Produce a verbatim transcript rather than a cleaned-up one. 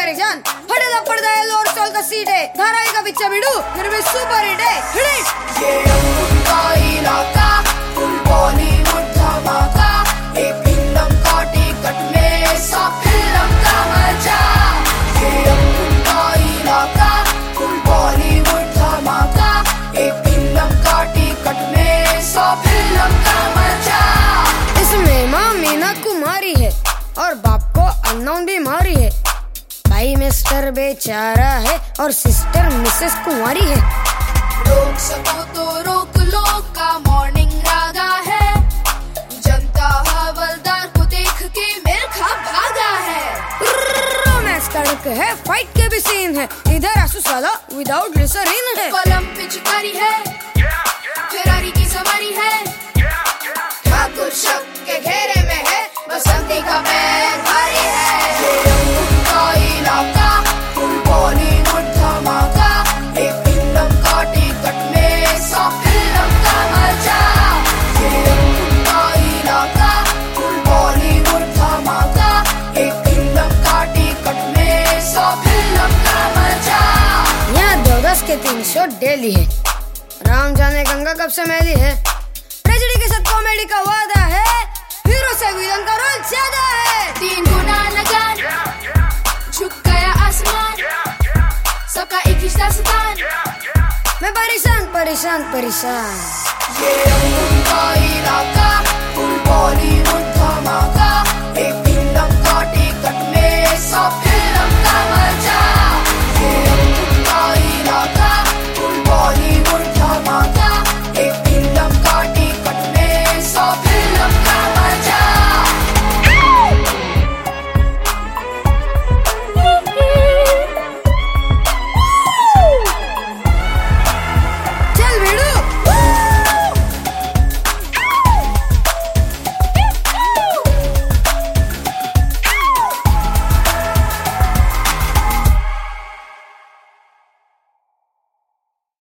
मेरी जान हड़ेला पड़दा है लोर सोल का सीट है धाराएगा बिच्चा बिडू मेरे में सुपर हिट है हिट ये उनका इलाका फुल बॉलीवुड धमाका एक फिल्म का टिकट में सब फिल्म का मजा ये उनका इलाका फुल बॉलीवुड धमाका एक फिल्म का टिकट में सब फिल्म का मजा। इसमें माँ मीना कुमारी है और बाप को अननोन बीमारी है, भाई मिस्टर बेचारा है और सिस्टर मिसेस कुंवारी है। रोक सको तो रोक लो का मॉर्निंग रागा है, जनता हवलदार को देख के मेरे खा भागा है। रोमांस कड़क है, फाइट के भी सीन है, इधर आंसू साला विदाउट ग्लिसरीन है। कलम पिचकारी है, फेरारी की सवारी है, ठाकुर शक के घेरे में है, बसंती का पैर भारी है। ये उनका इलाका फुल बॉलीवुड धमाका एक फिल्म का टिकट में सब फिल्म का मजा। ये उनका इलाका फुल बॉलीवुड धमाका एक फिल्म का टिकट में सब फिल्म का मजा। यहाँ दो दस के तीन शो डेली है, राम जाने गंगा कब से मैली है, ट्रेजेडी के साथ कॉमेडी का वादा है, हीरो से विलन का रोल ज्यादा है। तीन गुना लगान, झुक गया आसमान, सबका एक ही दास्तान, मैं परेशान परेशान परेशान। ये उनका इलाका फुल बॉलीवुड धमाका एक फिल्म का टिकट में सब